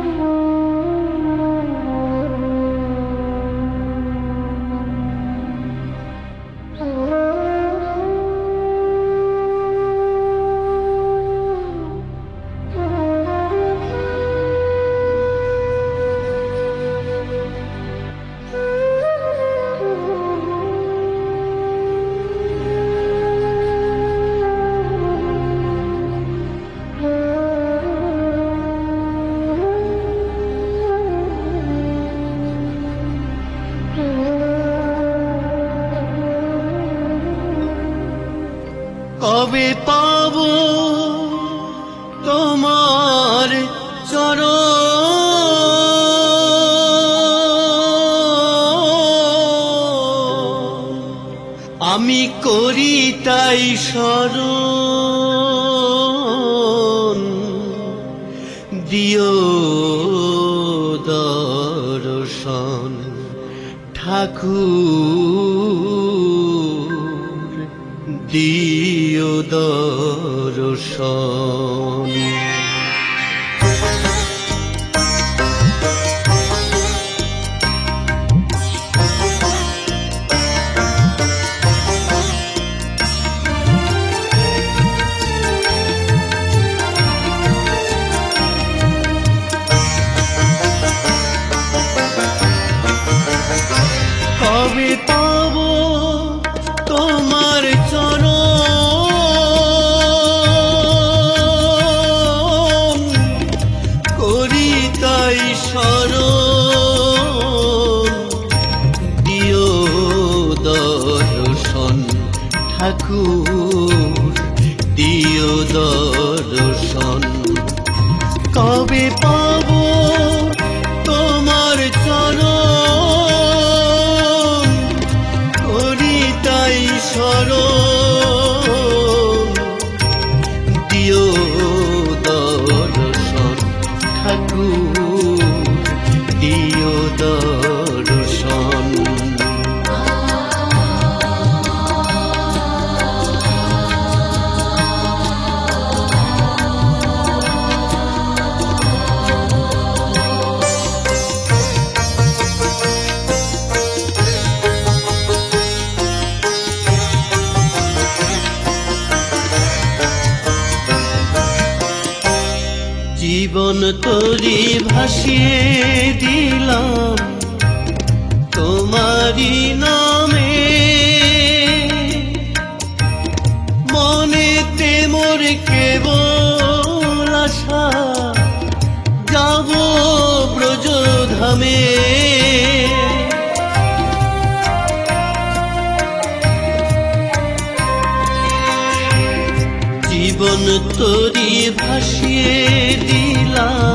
কবে পাবো তোমার চরণ, আমি করি তাই স্মরণ, দিও দর্শন ঠাকুর, দিও দর্শন। কবে পাবো তোমার চরণ, করি তাই স্মরণ, দিও দর্শন ঠাকুর, দিও দর্শন। কবে পাবো তোমার চরণ, করি তাই স্মরণ, দিও দর্শন ঠাকুর, দিও দর্শন। জীবন তরি ভাসিয়ে দিলাম তোমারি নামে, মনেতে মোর কেবল আশা, যাব ব্রজধামে। জীবন তরি ভাসিয়ে দিলাম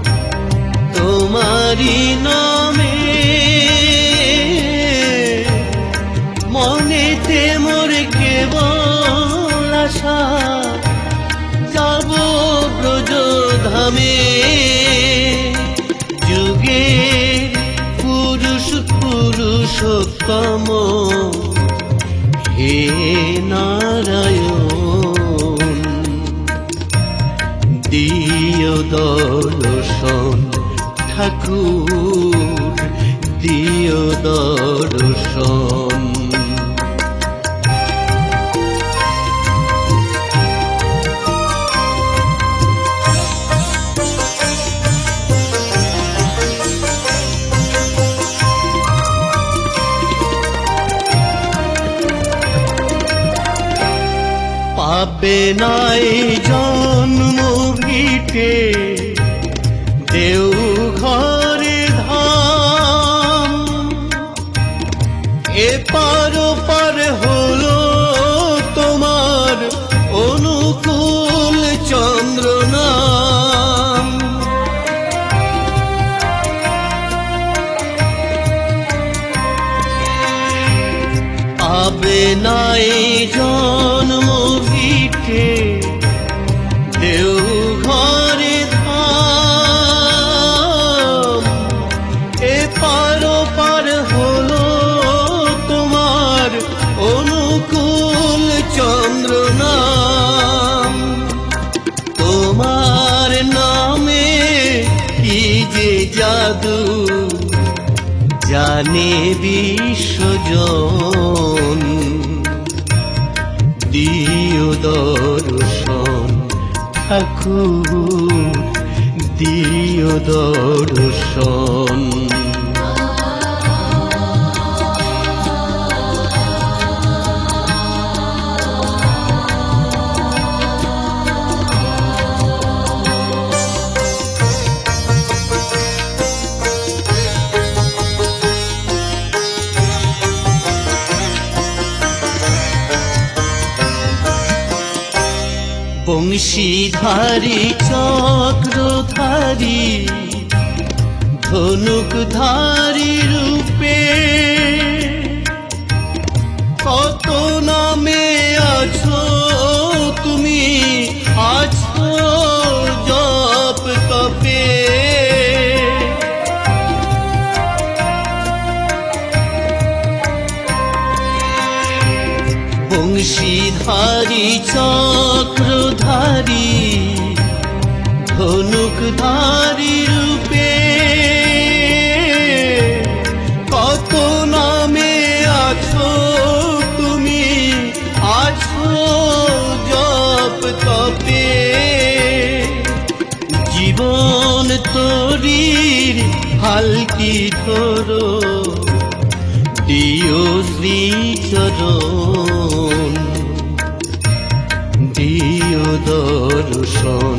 তোমারি নামে, মনেতে মোর কেবল আশা, যাব ব্রজধামে। যুগে পুরুষ পুরুষোত্তম, হে নারায়ণ, দিও দর্শন ঠাকুর, দিও দর্শন। পাবে নাই জন্ম ভিটে দেওঘরে ধাম, এপার ওপার হলো তোমার অনুকূল চন্দ্র নাম। পাবে নাই জন্ম ভিটে দেওঘরে ধাম, জাদু জানে বিশ্বজন, দিও দর্শন ঠাকুর, দিও দর্শন। বংশীধারী চক্রধারী ধনুকধারী রূপে, কত নামে আছো তুমি, আছো জপ তপে। বংশীধারী চক্রধারী ধনুকধারী রূপে, কত নামে আছো তুমি, আছো জপ তপে। জীবন তরীর হালকি ধরো, দিও শ্রীচরণ, দিও দর্শন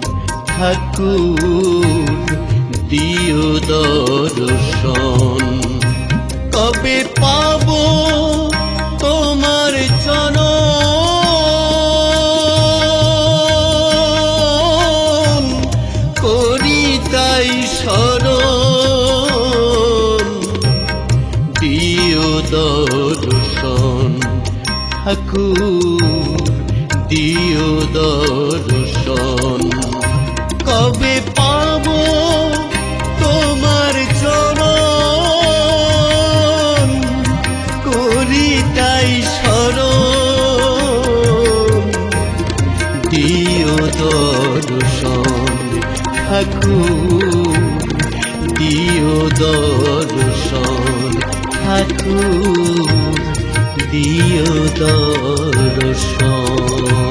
ঠাকুর, দিও দর্শন। কবে পাবো তোমার চরণ, করি তাই স্মরণ, দিও দর্শন ঠাকুর, দিও দর্শন। কবে পাবো তোমার চরণ, করি তাই স্মরণ, দিও দর্শন ঠাকুর, দিও দর্শন ঠাকুর, দিও দর্শন।